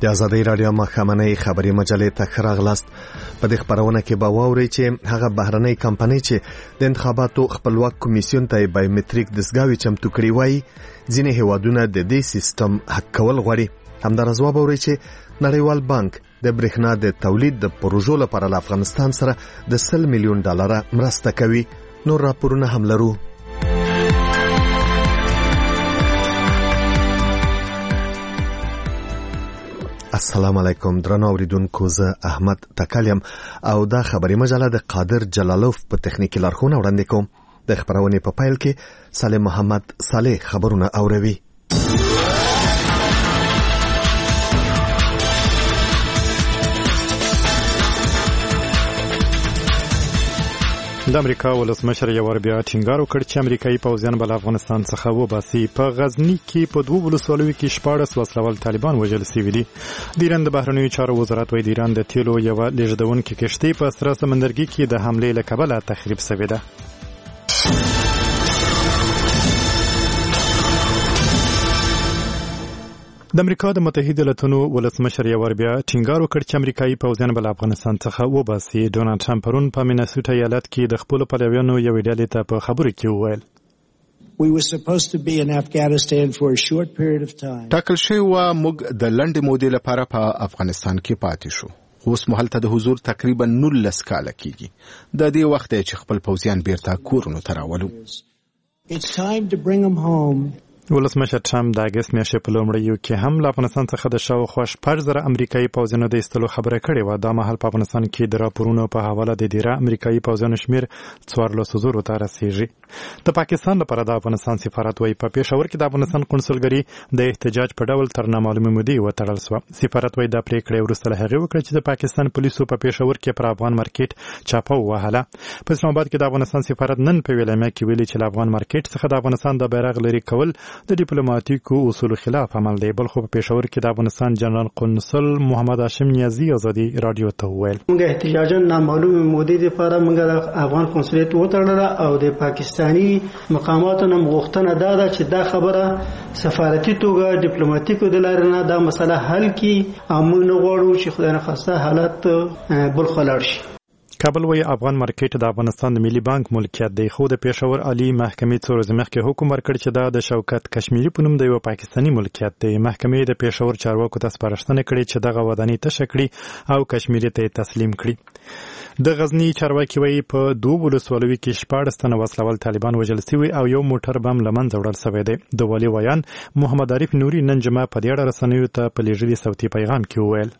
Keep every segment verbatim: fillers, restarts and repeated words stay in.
د آزادۍ راډیو مخامنۍ خبري مجلې ته ښه راغلاست. په دې خبرونه کې به واورئ چې هغه بهرنۍ کمپنۍ چې د انتخاباتو خپلواک کمیسیون ته بایومټریک دستګاوې چمتو کړي وایي ځینې هیوادونه د دې سیستم حق کول غواړي. همداراز واورئ چې نړیوال بانک د برېښنا د تولید د پروژو لپاره له افغانستان سره د سل میلیون ډالره مرسته کوي. نور راپورونه هم لرو. السلام علیکم درنو اوریدونکو، زه احمد تکلیم او دا خبري مجله د قادر جلالوف په تخنیکی لارښوونه وړاندې کوم. د خبرونې په پیل کې سالم محمد صالح خبرونه اوروي. د امریکا ولسمشر یو ور بیا ټینګار وکړ چې امریکایي پوځیان بل افغانستان څخه وباسي. په غزنی کې په دوه ولسوالیو کې شپاړس وسلوال طالبان وژل شوي دي. د ایران د بهرنیو چارو وزارت وايي د ایران د تیلو یو لیږدونکې کشتۍ په سره سمندرګي کې د حملې له کبله تخریب شوې ده. د امریکا د متحده ایالاتونو ولسمشر یو ور بیا ټینګار وکړ چې امریکایي پوځیان بل افغانستان څخه وباسي. ډونالډ ټرمپ پرون په مینیسوټا ایالت کې د خپل پلویانو یوې ډلې ته په خبرو کې وویل ټاکل شوی و موږ د لنډې مودې لپاره په افغانستان کې پاتې شو. اوس مهال ته د حضور تقریبا نولس کاله کېږي. د دې وخت چې خپل پوځیان بیرته کورونو ته راولو. ولسمشر ټرمپ د اګست میاشتې په لومړیو کې هم له افغانستان څخه د شاوخوا شپږ زره امریکایي پوځیانو د ایستلو خبره کړې وه. دا مهال په افغانستان کې د راپورونو په حواله د ډیره امریکایي پوځیانو شمېر څوارلسو زرو ته رسیږي. د پاکستان لپاره د افغانستان سفارت وايي په پېښور کې د افغانستان قونسلګري د احتجاج په ډول تر نامعلومې مودې وتړل شوه. سفارت وايي دا پریکړه وروسته له هغې وکړه چې د پاکستان پولیسو په پېښور کې پر افغان مارکیټ چاپه ووهله. په اسلام آباد کې د افغانستان سفارت نن په ویلامه کې ویلي چې له افغان مارکیټ څخه د افغانستان د بیرغ لرې کول د ډیپلوماټیک کو اصول خلاف عمل دی. بل خو په پېښور کې د افغانستان جنرال قونسل محمد هاشم نیازی آزادي رادیو ته وویل موږ احتجاجا نامعلومه مودې لپاره موږ د افغان قونسلیت وتړله او د پاکستانی مقاماتو نه غوښتنه دا ده چې دا خبره سفارتي توګه ډیپلوماټیکو د لارې نه دا مسله حل کړي او موږ نه غواړو چې خدای نخواسته حالت بل خلاړ شي. کابل وايي افغان مارکیټ د افغانستان د ملي بانک ملکیت دی، خو د پېښور عالی محکمې څو ورځې مخکې حکم ورکړ چې دا د شوکت کشمیری په نوم د یو پاکستاني ملکیت دی. محکمې د پېښور چارواکو ته سپارښتنه کړې چې دغه ودانۍ تشه کړي او کشمیری ته تسلیم کړي. د غزنی چارواکي وايي په دوه ولسوالیو کې شپاړس تنه وسلوال طالبان وژل شوي او یو موټر بم له منځه وړل شوی دی. د والي ویان محمد عارف نوري نن جمعه په دې اړه رسنیو ته په لیږلي صوتي پیغام کې وویل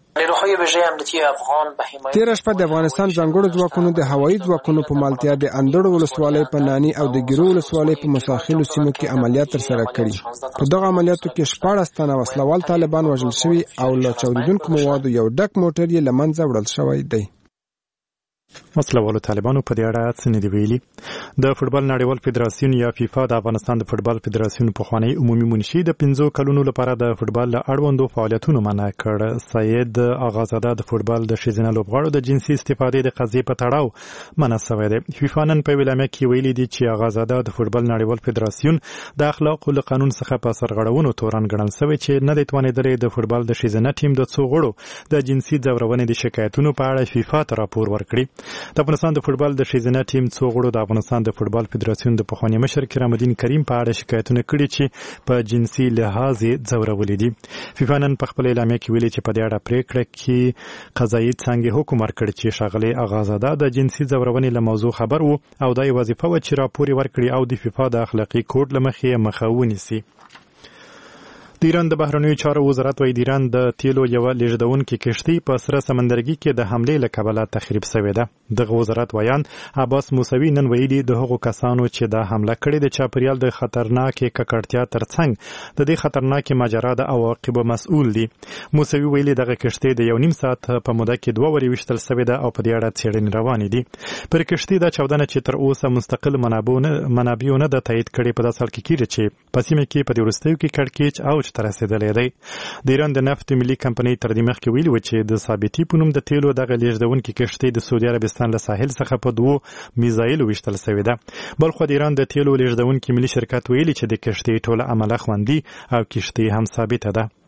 تیر شپه د افغانستان ځانګړو ځواکونو د هوایي ځواکونو په مالتیا د اندړو ولسوالۍ په نانی او د ګیرو ولسوالۍ په مساخیلو سیمو کې عملیات ترسره کړي. په دغه عملیاتو کې شپاړس تنه وسلوال طالبان وژل شوي او له چاودیدونکو موادو یو ډک موټر یې له منځه وړل شوی دی. وسلوالو طالبانو په دې اړه څه نه دی ویلي. د فوټبال نړیوال فدراسیون یا فیفا د افغانستان د فوټبال فدراسیون پخوانی عمومي منشي د پنځو کلونو لپاره د فوټبال له اړوندو فعالیتونو منع کړ. سید اغازاده د فوټبال د ښځینه لوبغاړو د جنسي استفادې د قضیې په تړاو منع شوی دی. فیفا نن په ویلامه کې ویلي دي چې اغازاده د فوټبال نړیوال فدراسیون د اخلاقو له قانون څخه په سرغړونو تورن ګڼل شوی چې نه دی توانېدلی د فوټبال د ښځینه ټیم د څو غړو د جنسي ځورونې د شکایتونو په اړه فیفا ته راپور ورکړي. د افغانستان د فوټبال د ښځینه ټیم څو غړو د افغانستان د فوټبال فدراسیون د پخوانی مشر کرام الدین کریم په اړه شکایتونه کړي چې په جنسي لحاظ ځورولې دي. فیفا نن په خپل اعلامیه کې ویلي چې په دې اړه پریکړه کې قضایي څانګې حکم ورکړ چې ښاغلی اغازاده د جنسي ځورونې له موضوع خبر وو او دا یې وظیفه وه چې راپور ورکړي او د فیفا د اخلاقي کوډ له مخې یې مخه ونیسي. د ایران د بهرنیو چارو وزارت وايي د ایران د تیلو یوه لیږدونکې کشتۍ په سره سمندرګي کې د حملې له کبله تخریب شوې ده. دغه وزارت ویان عباس موسوي نن ویلي د هغو کسانو چې دا حمله کړې د چاپیریال د خطرناکې ککړتیا ترڅنګ د دې خطرناکې ماجرا د عواقبو مسؤل دي. موسوي ویلي دغه کشتۍ د یو نیم ساعت په موده کې دوه وارې ویشتل شوې ده او په دې اړه څېړنې روانې دي. پر کشتۍ دا چاودنه چې تر اوسه مستقل منابعو نه ده تایید کړې په داسې حال کې کېږي چې په سیمه کې په دې وروستیو کې کړکېچ اوج ته رسېدلی دی. د ایران د نفت ملي کمپنۍ تر دې مخکې ویلي و چې د ثابتي په نوم د تیلو دغه لیږدونکې کشتۍ د سعودي عربستان له ساحل څخه په دوو میزایلو ویشتل شوې ده. بلخو د ایران د تیلو لیږدونکي ملي شرکت ویلي چې د کشتۍ ټوله عمله خوندي او کشتۍ هم ثابته ده.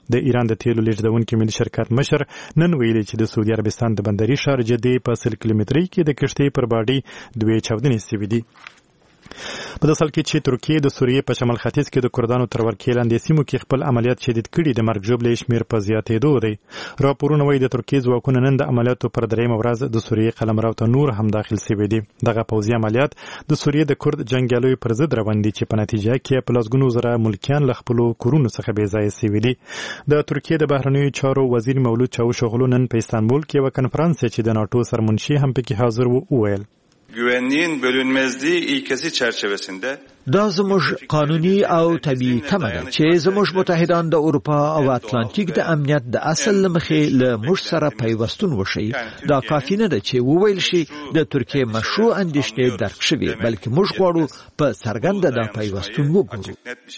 د ایران د تیلو لیږدونکي ملي شرکت مشر نن ویلي چې د سعودي عربستان د بندري ښار جدې په سل کیلومترۍ کې د کښتۍ پر باډۍ دوې چاودنې سوي دي. په داسې حال کې چې ترکیې د سوریې په شمال ختیځ کې د کردانو تر ورکې لاندې سیمو کې خپل عملیات شدید کړي، د مرګ ژوبلې شمېر په زیاتېدو دی. راپورونه وایي د ترکیې ځواکونه نن د عملیاتو پر درېیمه ورځ د سوریې قلمرو ته نور هم داخل سوي دي. دغه پوځي عملیات د سوریې د کرد جنګیالیو پر ضد روان دي چې په نتیجه کې په لسګونو زره ملکیان له خپلو کورونو څخه بې ځایه سوي دي. د ترکیې د بهرنیو چارو وزیر مولود چاوشوغلو نن په استانبول کې یوه کنفرانس چې د ناټو سرمنشي هم پکې حاضر و وویل güvenliğin bölünmezliği ilkesi çerçevesinde دا زموږ قانوني او طبيعي تمه ده چې زموږ متحدان د اروپا او اتلانتیک د امنیت د اصل لمخې له موږ سره پیوستون وشي. دا کافي نه ده چې وویل شي د ترکیې مشروع اندېښنې درک شوي، بلکې موږ غواړو په څرګنده دا پیوستون وګورو.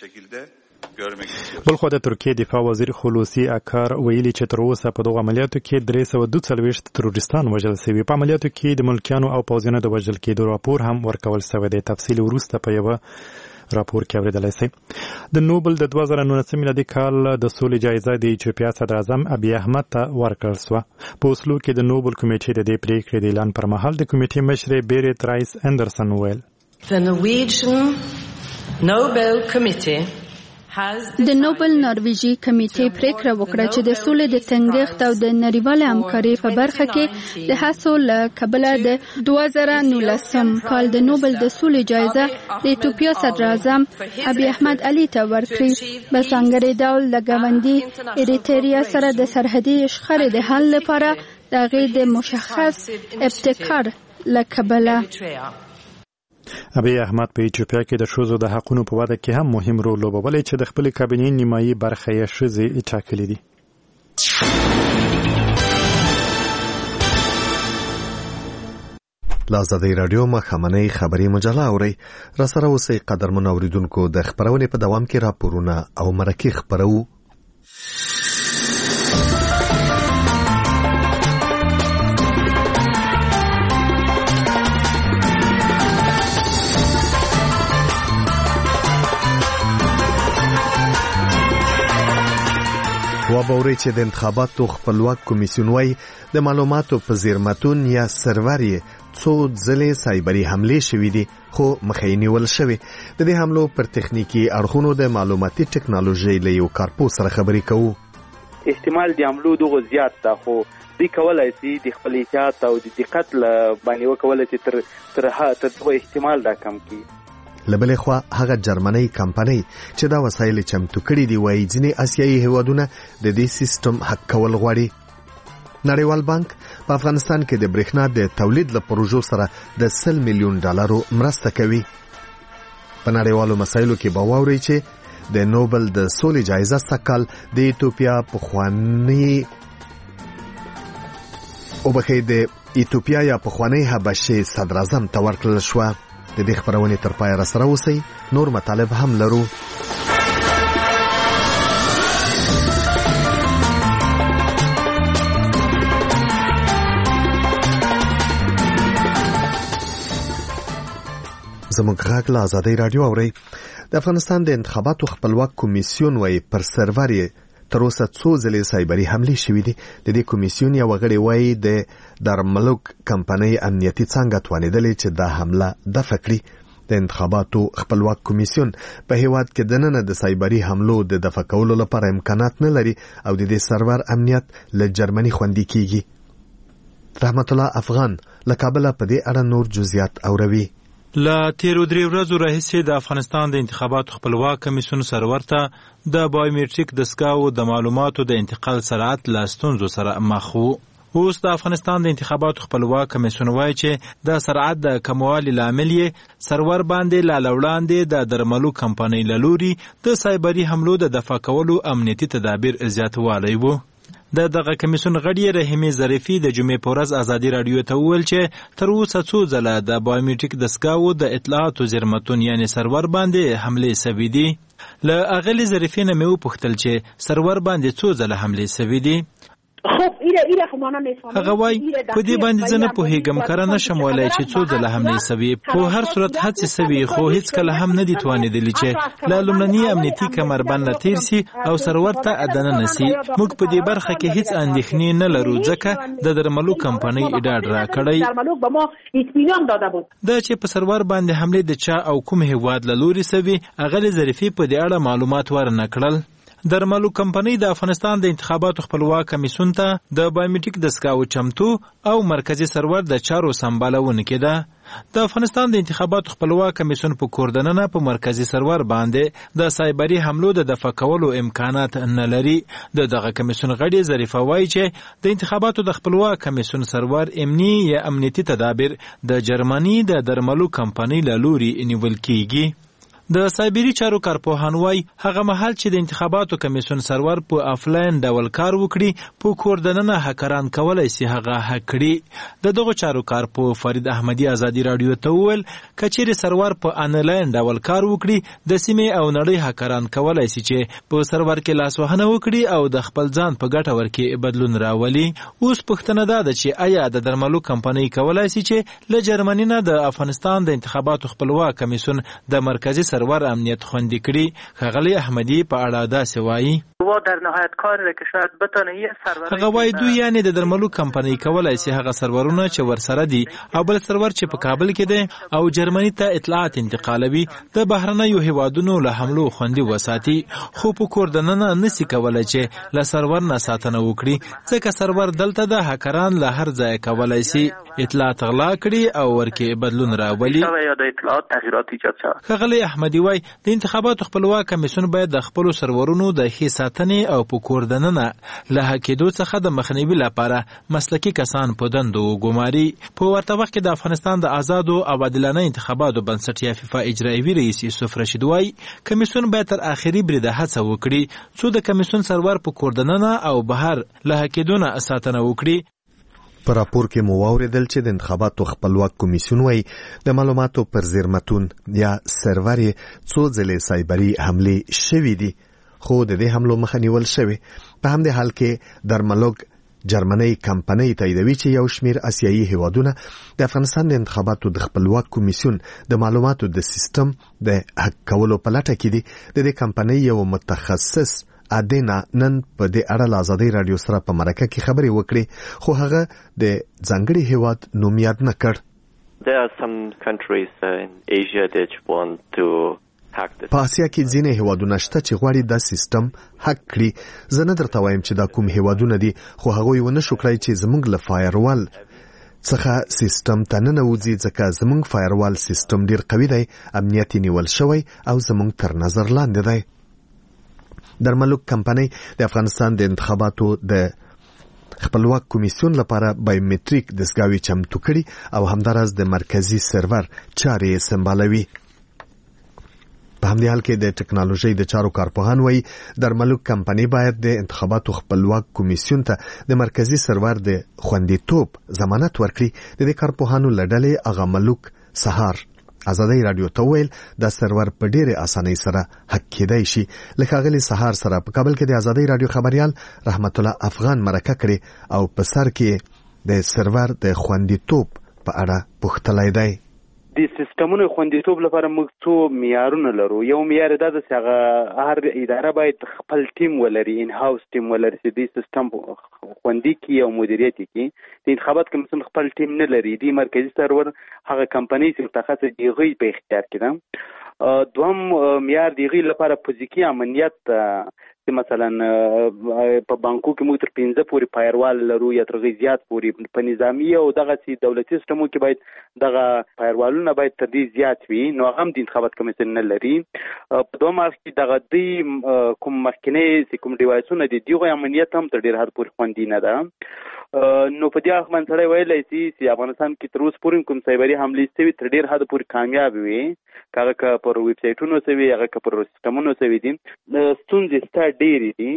بلخوا د ترکیې دفاع وزیر خلوصي اکار ویلي چې تر اوسه په دغو عملیاتو کې درې سوه دوه څلوېښت تروریستان وژل سوي. په عملیاتو کې د ملکیانو او پوځیانو د وژل کېدو راپور هم ورکول سوی دی. تفصیل وروسته په یوه راپور کې اورېدلی شئ. د نوبل د دوه زره نولسم میلادي کال د سولې جایزه د ایتوپیا صدر اعظم ابي احمد ته ورکړل سوه. په اوسلو کې د نوبل کمیټې د دې پرېکړې د اعلان پر مهال د کمیټې مشرې بیریت رایس اندرسن وویل The Norwegian Nobel Committee د نوبل نارویجي کمیټې پریکړه وکړه چې د سولې د ټینګښت او د نړیوالې همکارۍ په برخه کې د هڅو له کبله د دوه زره نولسم کال د نوبل د سولې جایزه د ایتوپیا صدر اعظم ابي احمد علي ته ورکړي. په ځانګړي ډول د ګاونډي اریتریا سره د سرحدي شخړې د حل لپاره د هغې د مشخص ابتکار له کبله. ابي احمد په ایتوپیا کې د ښځو د حقونو په وده کې هم مهم رول لوبولی چې د خپلې کابینې نیمایي برخه یې ښځې ټاکلې دي. له ازادۍ راډیو ماښامنۍ خبري مجله اورئ. راسره اوسئ قدرمنو اورېدونکو. د خپرونې په دوام کې راپورونه او مرکې خپرو. وبوري چې د انتخاباتو خپلواک کمیسیون وايي د معلوماتو په زیرمتون یا سرور یې څو ځلې سایبري حملې شوې دي، خو مخې نیول شوې. د دې حملو پر تخنیکی اړخونو د معلوماتي ټکنالوژي له یو کارپوس سره خبرې کوو. احتمال د حملو دغه زیات ده، خو دوی کولای شي د خپل احتیاط او د دقت له باندې وکولای شي تر تر هغه احتمال دا کم کړي. لبلې خوا هغه جرمنۍ کمپنۍ چې دا وسایل چمتو کړي دي وایي ځینې آسیایي هیوادونه د دې سیستم حق کول غواړي. نړیوال بانک په افغانستان کې د برېښنا د تولید له پروژو سره د سل میلیون ډالرو مرسته کوي. په نړیوالو مسایلو کې به واورئ چې د نوبل د سولې جایزه سږکال د ایتوپیا پخواني او بخې د ایتوپیا یا پخواني حبشې صدر اعظم ته ورکړل شوه. د دې خبرونې تر پایه راسره اوسئ. نور مطالب هم لرو. زموږ غږ له ازادۍ راډیو اورئ. د افغانستان د انتخاباتو خپلواک کمیسیون وايي پر سرور یې تر اوسه څو ځلې سایبري حملې شوې دي. د دې کمیسیون یو غړی وايي د درملوک کمپنۍ امنیتي څانګه توانېدلې چې دا حمله دفع کړي. د انتخاباتو خپلواک کمیسیون په هیواد کې د نن د سایبري حملو د دفع کولو لپاره امکانات نه لري او د دې سرور امنیت له جرمني خوندي کیږي. رحمت الله افغان له کابل په دې اړه نور جزئیات اوروي. لا تیرو درې ورځو راهیسې د افغانستان د انتخاباتو خپلواک کمیسیون سرور ته د بایومټریک دستګاو د معلوماتو د انتقال سرعت له ستونزو سره مخ وو. اوس د افغانستان د انتخاباتو خپلواک کمیسیون وایي چې د سرعت د کموالي لامل یې سرور باندې لا وړاندې د درملو کمپنۍ له لوري د سایبري حملو د دفع کولو امنیتي تدابیر زیاتوالی وو. د دغه کمیسیون غړي رحیمي ظریفي د جمعې په ورځ ازادي راډیو ته وویل چې تر اوسه څو ځله د بایومټریک دستګاو د اطلاعاتو زیرمتون یعنی سرور باندې حملې سوي دي. له اغلې ظریفي نه مې وپوښتل چې سرور باندې څو ځله حملې سوي دي. هغه وای په دې باندې زه نه پوهیږم کار نه شم ولای چې څو ځله حمله سوي په هر صورت هڅه سوي خو هیڅ کله هم نه دي توانیدلی چې لا لومړنی امنیتي کمربند تیر سي او سرور ته ادنه نسی. موږ په دې برخه کې هیڅ اندېښنې نه لرو ځکه د درملو کمپنۍ اډاډ را کړی دا چې په سرور باندې حمله د چا او کوم هیواد له لوري سوي هغه ظریفي په دې اړه معلومات ورنکړل. درملو کمپنۍ د افغانستان د انتخاباتو خپلواک کمیسیون ته د بایومټریک دستګاو چمتو او مرکزی سرور د چارو سمبالونه کېده. د افغانستان د انتخاباتو خپلواک کمیسیون په کوردننه په مرکزی سرور باندې د سایبری حملو د دفع کولو امکانات نه لري. د دغه کمیسیون غړي ظریفه وایي چې د انتخاباتو د خپلواک کمیسیون سرور امنی یا امنیتي تدابیر د جرمني د درملو کمپنۍ له لوري نیول کیږي. د سایبری چارو کارپوهان وایي هغه مهال چې د انتخاباتو کمیسیون سرور په آفلاین ډول کار وکړي په کوردننه هکران کولای شي هغه هک کړي. د دغه چارو کارپوه فرید احمدی ازادي رادیو ته وویل کچېرې سرور په انلاین ډول کار وکړي د سیمې او نړۍ هکران کولای شي چې په سرور کې لاسوهنه وکړي او د خپل ځان په ګټه ورکې بدلون راولي. اوس پوښتنه ده چې آیا د درملو کمپنۍ کولای شي چې له جرمني نه د افغانستان د انتخاباتو خپلواک کمیسیون د مرکزی سرور امنیت خوندي کړي؟ ښاغلی احمدی په اړه داسې وایي در نهایت کاری که شاید بتونه یه سرور هغه وایي دوی یعنی د درملو کمپنۍ کولای شي هغه سرورونه چې ورسره دي او بل سرور چې په کابل کې دی او جرمني ته اطلاعات انتقالوي د بهرنیو هیوادونو له حملو خوندي وساتي. خو په کوردننه نسی کولای چې له سرور نه ساتنه وکړي ځکه سرور دلته د هکران له هر ځای کولای شي اطلاعات غلا کړي او ورکې بدلون راولي. ښاغلی احمدی وایي د انتخاباتو خپلواک کمیسیون باید د خپلو سرورونو د ښې ساتنې او په کوردننه له هکېدو څخه د مخنیوي لپاره مسلکي کسان په دندو وګماري. په ورته وخت کې د افغانستان د آزادو او عادلانه انتخاباتو بنسټ یا فیفا اجرایوي رئیس یوسف رشید وایي کمیسیون باید تر آخري بریده هڅه وکړي څو د کمیسیون سرور په کوردننه او بهر له هکېدو نه ساتنه وکړي. په راپور کې مو واوریدل چې د انتخاباتو خپلواک کمیسیون وایي د معلوماتو پر زیرمتون یا سرور څو ځلې سایبري حملې شوې دي خو د دې حملو مخه نیول شوې. په همدې حال کې درملوګ جرمني کمپنۍ تاییدوي چې یو شمیر آسیایي هیوادونه د افغانستان د انتخاباتو د خپلواک کمیسیون د معلوماتو د سیستم د هک کولو په لټه کې دي. د دې کمپنۍ یو متخصص ادینا نن په دې اړه له ازادي رادیو سره په مرکه کې خبرې وکړې خو هغه د ځانګړي هیواد نوم یاد نه کړ. There are some countries uh, in Asia that want to hack the په اسیا کې ځینې هیوادونه شته چې غواړي دا سیستم هک کړي. زه نه درته وایم چې دا کوم هیوادونه دي خو هغوی ونه شو کړی چې زموږ له فایروال څخه سیستم ته ننوځي ځکه زموږ فایروال سیستم ډیر قوي دی امنیت نیول شوی او زموږ تر نظر لاندې دی. درملوک کمپنۍ د افغانستان د انتخاباتو د خپلواک کمیسیون لپاره بایومټریک دستګاوې چمتو کړي او همداراز د مرکزی سرور چارې سمبالوي. په همدې حال کې د ټکنالوژي د چارو کارپوهان وایي درملوک کمپنۍ باید د انتخاباتو خپلواک کمیسیون ته د مرکزی سرور د خوندیتوب ضمانت ورکړي. د دې کارپوهانو له ډلې اغا ملوک سهار ازادي رادیو ته ویل دا سرور په ډېره اسانۍ سره هک کېدای شي. لکه ښاغلي سهار سره په کابل کې د ازادي رادیو خبريال رحمت الله افغان مرکه کړې او په سر کې د سرور د خوندیتوب په اړه پوښتلی دی. د سیستمونو خوندیتوب لپاره موږ څو معیارونه لرو. یو معیار دا ده چې هغه هر اداره باید خپل ټیم ولري ان هاوس ټیم ولري چې د سیستم خوندي کړي او مدیریت کړي. د انتخابات کمیسیون خپل ټیم نه لري. د مرکزی سرور هغه کمپنۍ چې متخصص دی غي په اختیار کې ده. دوم معیار دی لپاره فزیکی امنیت چې مثلا په بانکو کې موږ تر پنځه پورې فایروال لرو یا تر زیات پورې په نظامی او دغه سي دولتي سیستمو کې باید دغه فایروالونه باید تر دې زیات وي. نو هم د انتخابات کمیسیون نه لري. په دوه مارچ کې دغه د کوم مخکنی کوم ډیوایسونه دي دغه امنیت هم تر ډیر حد پورې خوندي نه ده. نو په دې اخ منځړی ویلای شي چې افغانستان کې تر اوسه پورې کوم سایبري حملې سوي تر ډیر حد پورې کامیاب وي. هغه که پر ویب سایټونو سوي هغه که پر سیستمونو سوي دي ستونزې ستا ډېرې دي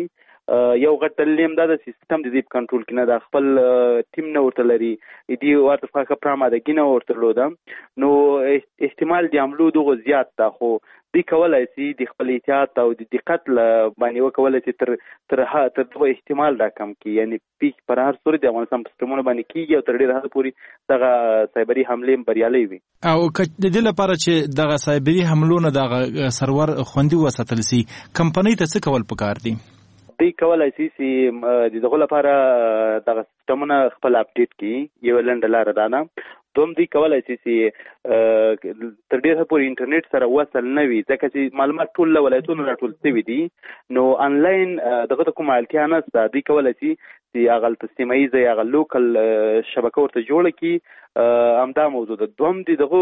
یو غټ دلیل دا د سیستم د دې کنټرول کنه د خپل ټیم نه ورته لري دی ورته فقط پراماده کینه ورته لودم نو احتمال د عملو دغه زیات تا خو دی کولای شي د خپل احتیاط او د دقت باندې وکولای شي تر تر تر دغه احتمال را کم کی یعنی پیک پر هر صورت د افغانستان په سیستمونو باندې کیږي او تر ډیره حد پورې دغه سایبری حمله بریالي وي او د دې لپاره چې دغه سایبری حملو نه دغه سرور خوندي وساتل سي کمپنۍ ته څه کول پکار دي دی کولای شي چې دغه لپاره دغه سیستمونه خپل اپډیټ کړي یو لنډ لار ده نه دوم دی کولای شي چې تر ډیره پورې انټرنیټ سره وصل نه وي ځکه چې معلومات ټول له ولایتونو راټول شوي دي نو انلاین دغه کوم اړتیا نشته دی کولای شي چې هغه سیمه ییزه یا لوکل شبکه ورته جوړه کړي همدا موضوع ده دوم دی دغه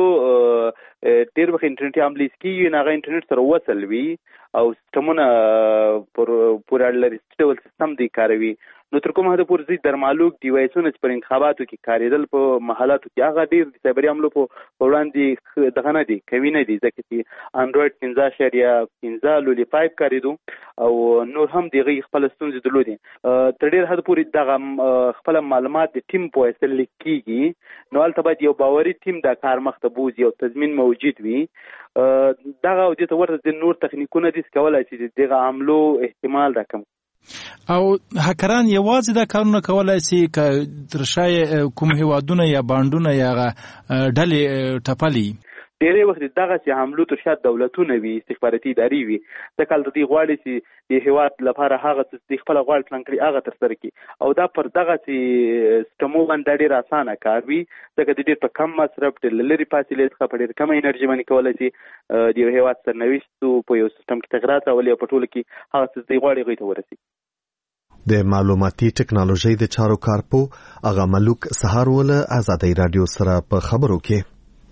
ډیر وخت انټرنیټي عملیات کیږي نه هغه انټرنیټ سره وصل وي او سیستمونه پر پورا لري ډول سیستم دی کاروي نو تر کومه حد پورې د درمالوک ډیوایسونو چې پر انتخاباتو کې کاریدل په محلاتو کې هغه ډیر د سایبری حملو په وړاندې دغه نه دي کوي نه دي ځکه چې انډراید پنځه اعشاریه پنځه لولي پایپ کاریدو او نور هم دغه خپل ستونزې درلودي تر ډیر حد پورې دغه خپل معلومات د ټیم په وسیله لیکيږي نو البته باید یو باوري ټیم د کار مخته بوزي او تضمین موجود وي دغه او د ورته د نور تخنیکونه دي کولای چې دغه عملو احتمال راکم او هکران یوازې دا کارونه کولای شي ک ترشای کوم هوادونه یا باندونه یا ډلې ټپلي ډېرې وخت دغه چې حملو تر شا دولتونه وي استخباراتي ادارې وي د کال د دې غواړي چې د هیواد لپاره هغه څه خپل غواړي پلان کړي هغه تر سره کړي او دا پر دغه چې سیستمو باندې ډېر اسانه کار وي ځکه د ډېر په کم مصرف د لری فاصلې څخه په ډېر کم انرژي باندې کولای شي د هیواد سرنوشت په یو سیستم کې تغیرات راولي او په ټولو کې هغه څه چې غواړي غوښته ورسي د معلوماتي ټکنالوژي د چارو کارپو اغا ملوک سهار ول آزادۍ رادیو سره په خبرو کې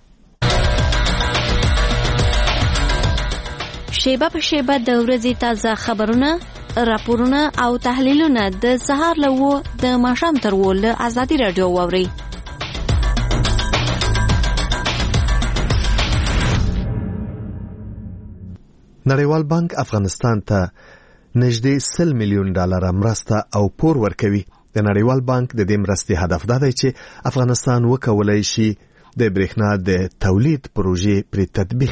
شیبه په شیبه د ورځې تازه خبرونه راپورونه او تحلیلونه د سهار لوو د ماښام تر ول آزادۍ رادیو ووري نړیوال بانک افغانستان ته نږدې سل میلیون ډالر مرسته او پور ورکوي د نړیوال بانک د دې مرستې هدف دا دی چې افغانستان وکولای شي د برېښنا د تولید پروژې پر تطبیق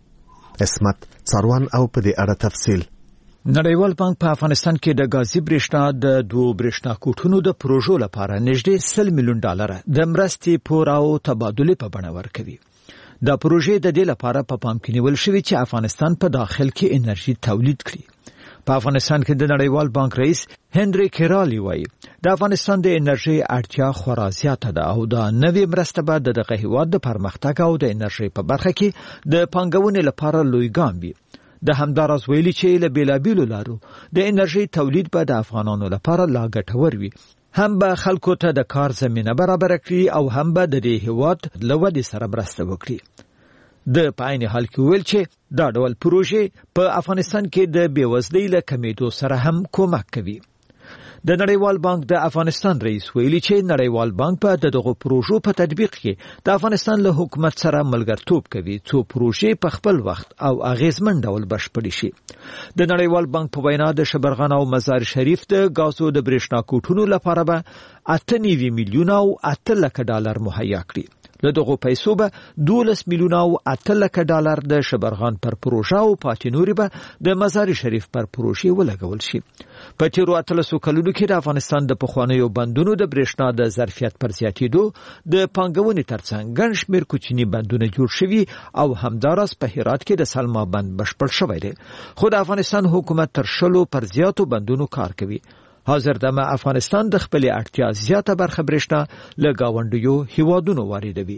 کړي اسمت څاروان او په دې اړه تفصیل نړیوال بانک په افغانستان کې د غازی برېښنا د دوه برېښنا کوټونو د پروژو لپاره نږدې سل میلیون ډالر د مرستې پور او تبادله په بڼه ورکوي دا پروژې د دې لپاره په پام کې نیول شوی چې افغانستان په داخل کې انرژي تولید کړي په افغانستان کې د نړیوال بانک رئیس هنري کیرالی وایي د افغانستان د انرژي اړتیا خورا زیاته ده او دا نوې مرسته به د دغه هیواد د پرمختګ او د انرژي په برخه کې د پانګونې لپاره لوی ګام وي د همداراز ویلي چې له بیلابیلو لارو د انرژي تولید به د افغانانو لپاره لا ګټور وي هم به خلکو ته د کار زمينه برابر کړي او هم به د دې هیواد له ودې سره مرسته وکړي د پاین حال کې ویل چې دا ډول پروژې په افغانستان کې د بیوزلۍ له کمیدو سره هم کومک کوي د نړیوال بانک د افغانستان رئیس ویلي چې نړیوال بانک په دغه پروژو په تطبیق کې د افغانستان له حکومت سره ملګرتوب کوي څو پروژې په خپل وخت او اغیزمن ډول بشپړې شي د نړیوال بانک په وینا د شبرغان او مزار شریف د غازو د برېښنا کوټونو لپاره به اته نوي میلیون او اته لک ډالر مهیا کړي له دغه پیسو به دولس میلیون او اته لک ډالر د شبرغان پر پروژه او پاتینوري به د مزار شریف پر پروژې ولګول شي په تیرو اتلسو کلونو کې د افغانستان د پخوانیو بندونو د برېښنا د ظرفیت پر زیاتېدو د پانګونې ترڅنګ ګڼ شمېر کوچني بندونه جوړ شوي او همداراز په هرات کې د سلما بند بشپړ شوی دی خو د افغانستان حکومت تر شلو پر زیاتو بندونو کار کوي حاضر دمه افغانستان د خپل اړتیا زیاته برخه برېښنا له گاونډیو هیوادونو واردوي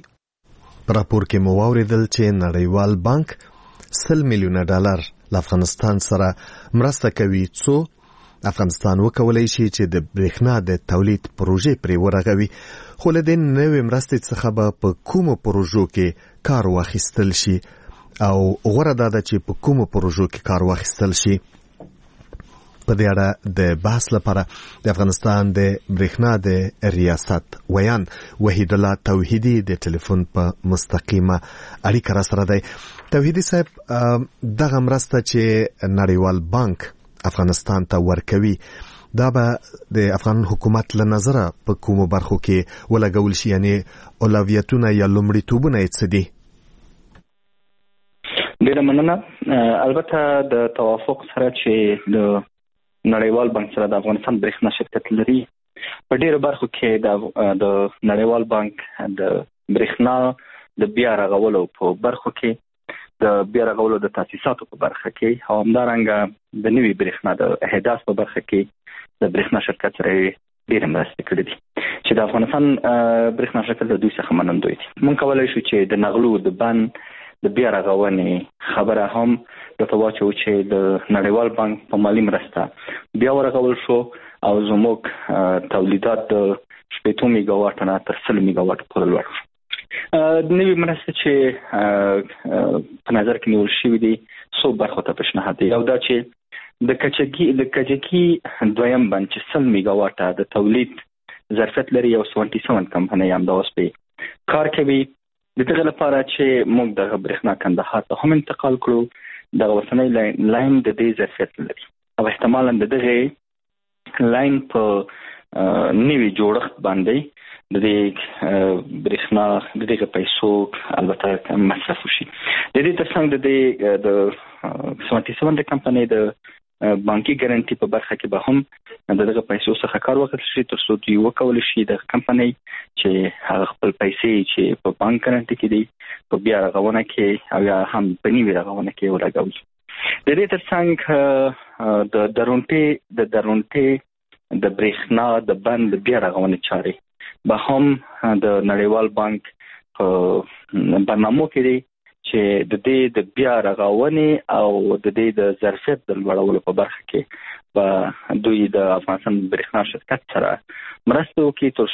په راپور کې مو واوریدل چې نړیوال بانک سل میلیون ډالر له افغانستان سره مرسته کوي څو افغانستان وکولای شي چې د برېښنا د تولید پروژې پرې ورغوي خو له دې نوې مرستې څخه به په کومو پروژو کې کار واخیستل شي او غوړه ده چې په کومو پروژو کې کار واخیستل شي په دې اړه د بحث لپاره د افغانستان د برېښنا د ریاست ویان وحید الله توحیدی د ټلیفون په مستقیمه اړیکه را سره دی توحیدی صاحب دغه مرسته چې نړیوال بانک افغانستان ته ورکوي دا به د افغان حکومت له نظره په کومو برخو کې ولګول شي یعنی اولویتونه یا لومړیتوبونه یې څه دي؟ ډیره مننه. البته د توافق سره چې د نړیوال بانک سره د افغانستان برېښنا شرکت لري په ډیرو برخو کې د د نړیوال بانک د برېښنا د بیا رغولو په برخو کې د بیا رغولو د تاسیساتو په برخه کې او همدارنګه د نوي برېښنا د احداث په برخه کې د برېښنا شرکت سره ډېرې مرستې کړې دي چې د افغانستان برېښنا شرکت له دوی څخه منندوی دي. موږ کولی شو چې د نغلو د بند د بیا رغونې خبره هم درته واچوو چې د نړیوال بانک په مالي مرسته بیا ورغول شو او زموږ تولیدات د شپېتو میګاواټ نه تر سل میګاواټ پورې لوړ شو. د نوي مرستې چې په نظر کې نیول شوي دي څو برخو ته پیشنهاد دی. یو دا چې د کجکي د کجکي دویم بند چې سل میګاواټه د تولید ظرفیت لري یو سونټي سون کمپنۍ هم دا اوس په کار کوي. د دغه لپاره چې موږ د برېښنا کندهار ته هم انتقال کړو د اوسنۍ لاین د دې ظرفیت لري او احتمالاً د دغه لاین په نوي جوړښت باندې د دې برېښنا د دې پیسو البته مصرف شي. د دې ترڅنګ د دې د سونټي سون کمپنۍ د بانکي ګارانټي په برخه کې به هم د دغه پیسو څخه کار وکړل شي تر څو دوی وکولای شي د کمپنۍ چې هغه خپل پیسې چې په بانک ګارانټي کې دي په بیا رغونه کې او یا هم په نوي رغونه کې ولګوي. د دې ترڅنګ د درونټي د درونټي د برېښنا د بند بیا رغونه چاري به هم د نړیوال بانک په برنامو کې دي چې د دې د بیا رغونې او د دې د ظرفیت د لوړولو په برخه کې به دوی د افغانستان برېښنا شرکت سره مرسته وکړي تر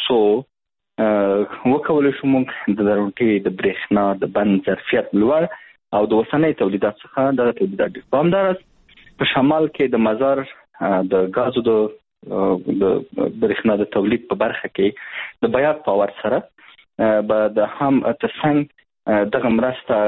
څو وکولای شو موږ د درونټي د برېښنا د بند ظرفیت لوړ او د اوسنۍ تولیدات څخه د تولیدات ډېر په همداراز په شمال کې د مزار د غازو د د برېښنا د تولید په برخه کې د بیات پاور سره به د هم ترڅنګ دغه مرسته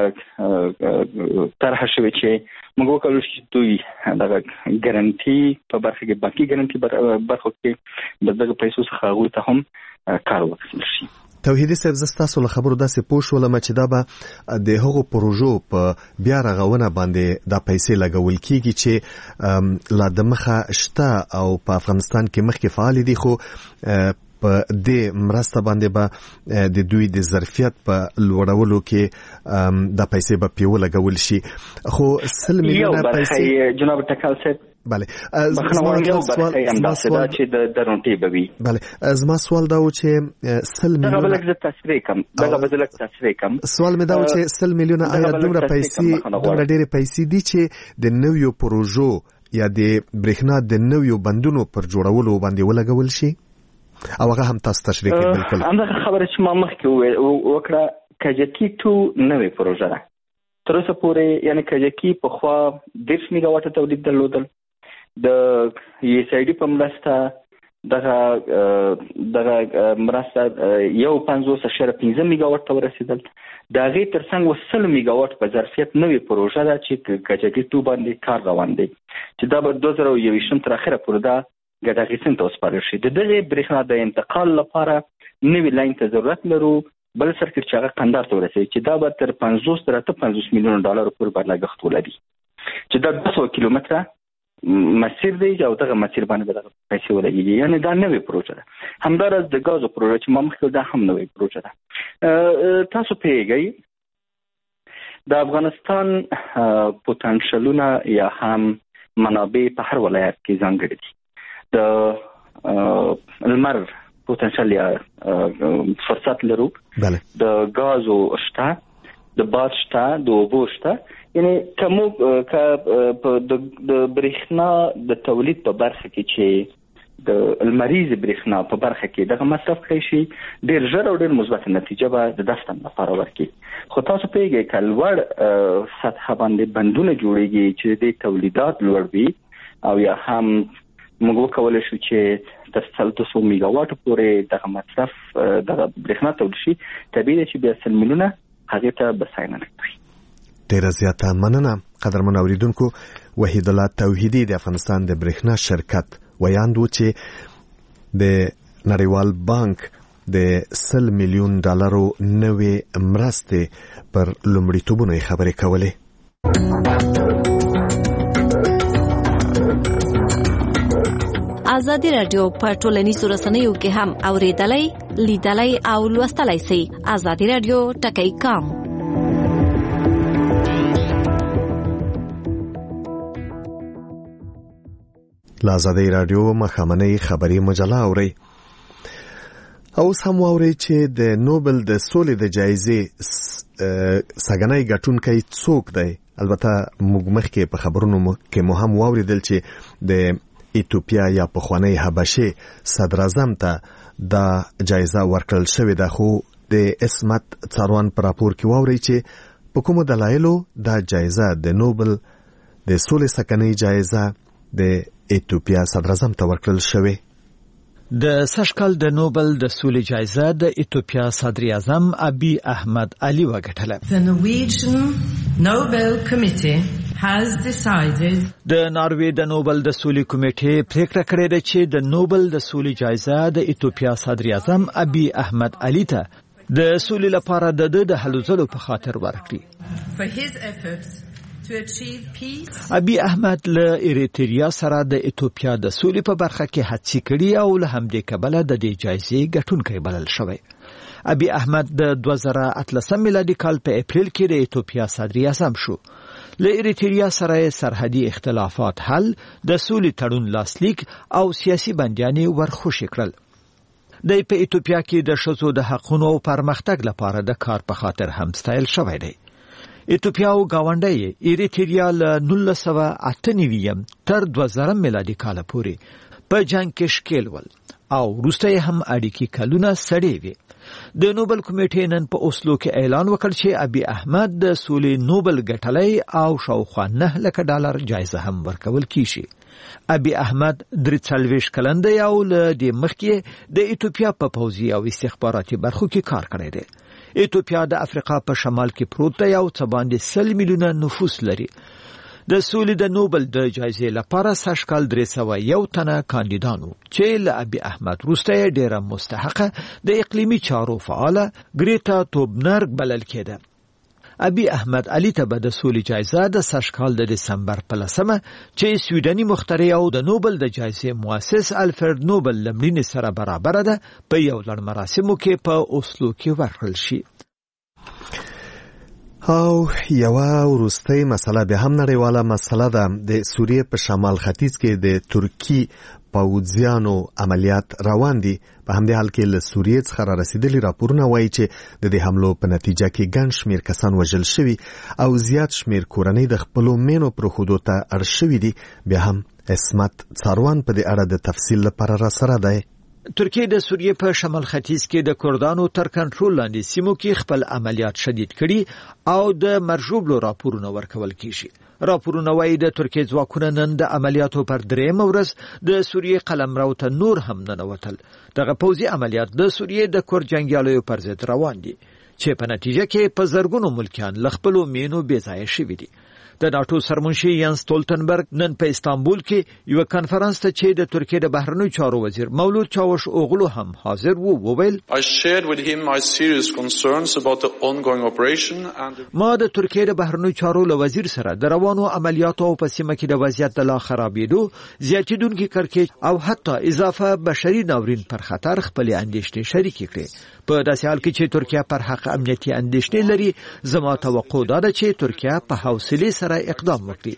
طرح شوې چې موږ وکولای شو دوی دغه ګارانټي په برخه کې بانکي ګارانټي برخه کې د دغه پیسو څخه هغوی ته هم کار وکړل شي. توحیدي صاحب زه ستاسو له خبرو داسې پوه شولم چې دا به د هغو پروژو په بیا رغونه باندې دا پیسې لګول کیږي چې لا د مخه شته او په افغانستان کې مخکې فعال دي خو په دې مرسته باندې به د دوی د ظرفیت په لوړولو کې دا پیسې به پیو لګول شي. خو سل میلیونه پیسې جناب ټکل صاحب بله بخنوان یو برخه هم دا چې د درونټي به وي. بله زما سوال دا و چې سل میلیونه دغه بلک تصریح کم دغه بلک تصریح کم سوال مې دا و چې سل میلیونه آیا دومره پیسې دومره ډېرې پیسې دي چې د نویو پروژو یا د برېښنا د نویو بندونو پر جوړولو باندې ولګول شي او هغه هم تاسو تشریح کړئ؟ بالکل همدغه خبره چې ما مخکې وکړه کجکي ټو نوې پروژه ده تر اوسه پورې یعنی کجکي په خوا دېرش میګاواټه تولید درلودل د یو اس آی ډي په مرسته دغه دغه مرسته یو پنځوس اشاریه پنځه میګاواټ ته ورسېدل. د هغې ترڅنګ سل میګاواټ په ظرفیت نوې پروژه ده چې کجکي ټو باندې کار روان دی چې دا به دوه زره یوویشتم تر اخره پورې ده ګټه اخیستنې ته وسپارل شي. د دغې برېښنا د انتقال لپاره نوي لاین ته ضرورت لرو بل سرکټ چې هغه قندهار ته ورسوي چې دا به تر پنځوس تر اته پنځوس میلیونه ډالرو پورې به لګښت ولري چې دا دوه سوه کیلومتره مسیر دی او دغه مسیر باندې به دغه پیسې ولګېږي. یعنې دا نوې پروژه ده. همداراز د ګازو پروژه چې ما مخکې دا هم نوې پروژه ده. تاسو پوهېږئ د افغانستان پوتنشلونه یا هم منابع په هر ولایت کې ځانګړي دي. د لمر پوتنشل یا فرصت لرو د غازو شته د باد شته د اوبو شته یعنی کومو ک د برېښنا د تولید په برخه کې چې د المریض برېښنا په برخه کې دغه مصرف کړی شي ډېر ژر او ډېر مثبت نتیجه به د دفتر لپاره ورکړي. خو تاسو پوهېږئ که لوړ سطحه باندې بندونه جوړېږي چې د تولیدات لوړ وي او یا هم موږ وکولای شو چې تر څلور سوه میګاواټ پورې دغه مصرف دغه برېښنا تولید شي طبیعي ده چې بیا سل میلیونه هغې ته بساینه نه کوي. ډېره زیاته مننه قدرمن اوریدونکو. وحید الله توحیدی د افغانستان د برېښنا شرکت ویاند و چې د نړیوال بانک د سل میلیون ډالرو نوې مرستې پر لومړیتوبونو خبرې کولې. ازادي رادیو په ټولنیزو رسنیو کې هم اوریدلای، لیدلای او لوستلای شئ. ازادي رادیو ټکی کام. له ازادي رادیو مخامنۍ خبري مجله اوري. اوس هم اوري چې د نوبل د سولې د جایزې سګنای ګټونکي څوک دی. البته موږ مخکې په خبرونو کې مو هم واوریدل چې د ایتوپیا یا پخوانی حبشه صدر اعظم ته دا جایزه ورکړل شوې ده، خو د اسمت څاروان پر راپور کې واوري چې په کومو دلایلو دا جایزه د نوبل د سولې سګنای جایزه د ایتوپیا صدر اعظم ته ورکړل شوې. د سشکال د نوبل د سولې جایزه د ایتوپیا صدر اعظم ابي احمد علي وګټله. The Norwegian Nobel Committee has decided د ناروې د نوبل د سولې کمیټې پریکړه کړې ده چې د نوبل د سولې جایزه د ایتوپیا صدر اعظم ابي احمد علي ته د سولې لپاره د د هلو ځلو په خاطر ورکړي. for his efforts to achieve peace. ابي احمد له ایریتریا سره د ایتوپیا د سولې په برخه کې هڅې کړې او له همدې کبله د دې جایزې ګټونکی بلل شوی. ابي احمد د دوه زره اتلسم میلادي کال په اپریل کې د ایتوپیا صدر اعظم شو. له ایریتریا سره سرحدي اختلافات حل، د سولې تړون لاسلیک او سیاسي بندیانې ورخوشي کړل. د په ایتوپیا کې د ښځو د حقونو او پرمختګ لپاره د کار په خاطر هم ستایل شوی دی. ایتوپیا او گاونډي ایریتریا له نولس سوه اته نوي تر دوه زره میلادي کال پورې په جنگ کې ښکیل ول او وروسته هم اړیکې کلونه سړې وي. د نوبل کمیټې نن په اوسلو کې اعلان وکړ چې ابي احمد د سولې نوبل ګټلې او شاوخوا نه لک ډالر جایزه هم ورکول کیږي. ابي احمد درې څلوېښت کلن دی او له دې مخکې د ایتوپیا په پوځي او استخباراتي برخو کې کار کړی دی. ایتوپیا د افریقا په شمال کې پروت دی او څه باندې سل میلیونه نفوس لري. د سولې د نوبل د جایزې لپاره سشکال درې سوه یو تنه کاندیدانو چې له ابي احمد وروسته ډیره مستحقه د اقلیمي چارو فعاله ګریتا توبنرګ بلل کېده. ابي احمد علي ته به د سولې جایزه د سشکال د دسمبر په لسمه چې سویډني مخترع او د نوبل د جایزې مؤسس الفرد نوبل لمړینې سره برابر ده په یو لړ مراسمو کې په اوسلو کې ورکړل شي. او یوه وروستۍ مسله به هم نړیواله مسله ده. د سوریې په شمال ختیځ کې د ترکی پوځیانو عملیات روان دي. په همدې حال کې له سوریې څخه را رسیدلي راپورونه وایي چې د دې حملو په نتیجه کې ګڼ شمېر کسان وژل شوي او زیات شمېر کورنۍ د خپلو مینو پرېښودو ته اړ شوي دي. بیا هم اسمت څاروان په دې اړه د تفصیل لپاره را سره دی. ترکیه د سوریې په شمال ختیځ کې د کردانو تر کنټرول لاندې سیمو کې خپل عملیات شدید کړي او د مرجوبلو راپورونه ورکول کیږي. راپورونه وایي د ترکیه ځواکونه نن د عملیاتو پر درېیمه ورځ د سوریې قلمرو ته نور هم ننوتل. دغه پوځي عملیات د سوریې د کورد جنګیالیو پر ضد روان دي چې په نتیجه کې په زرګونو ملکیان له خپلو مینو بې ځایه شوي دي. د ناتو سرمنشي یانس ستولتنبرګ نن په استانبول کې یو کانفرنس ته چې د ترکیه د بهرنیو چارو وزیر مولود چاوش اوغلو هم حاضر وو وویل I shared with him my serious concerns about the ongoing operation and ما د ترکیه د بهرنیو چارو له وزیر سره د روانو عملیاتو او په سیمه کې د وضعیت د لا خرابېدو زیاتېدونکي کړکېچ او حتی اضافه بشري ناورین پر خطر خپل اندېښنې شریکې کړې. په داسې حال کې چې ترکیه پر حق امنیتي اندېښنې لري، زما توقع ده چې ترکیه په حوصله سره اقدام وکړي.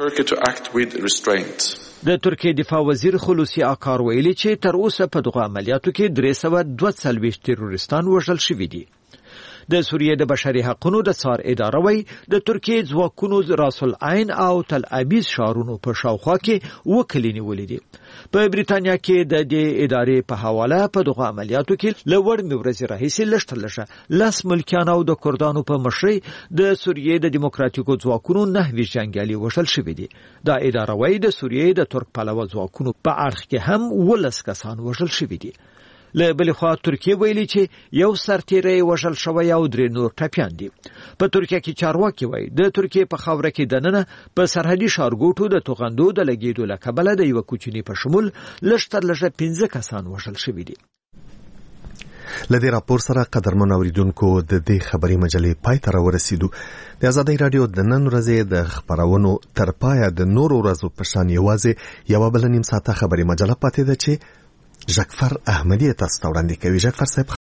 د ترکیه دفاع وزیر خلوصي اکار ویلي چې تر اوسه په دغه عملیاتو کې درې سوه دوه څلوېښت تروریستان وژل شوي دي. د سوریې د بشري حقوقو د څار اداره وایي د ترکیه ځواکونو راس العین او تل ابیز ښارونو په شاوخوا کې وکړې نیولې دي. په بریتانیا کې د دې ادارې په حواله په دغه عملیاتو کې لوړ میورزي راهیسي لشت لشه لاس ملکیان او د کردانو په مشرۍ د سوریې د دیموکراتیکو ځواکونو نهوي جنگیالي وشل شوي دي. دا اداره وایي د سوریې د ترک پلوه ځواکونو په اړخ کې هم ولس کسان وژل شوي دي. له بل خوا ترکیه ویلي چې یو سرتیری وژل شوی او درې نور ټپیان دي. په ترکیه کې چارواکي وایي د ترکیه په خاوره کې دننه په سرحدي ښارګوټو د توغندو د لګېدو له کبله د یو کوچني په شمول لږ تر لږه پنځه کسان وژل شوي دي. لدې راپور سره قدرمن اوریدونکو د دې خبري مجلې پای ته راورسېدو. د آزادۍ رادیو د نن ورځې د خبرونو تر پایه د نورو ورځو په شان یوازې یوه بله نیم ساعته خبري مجله پاتې ده چې ژکفر احمدي تاسو ته وړاندې کوي. ژکفر صاحب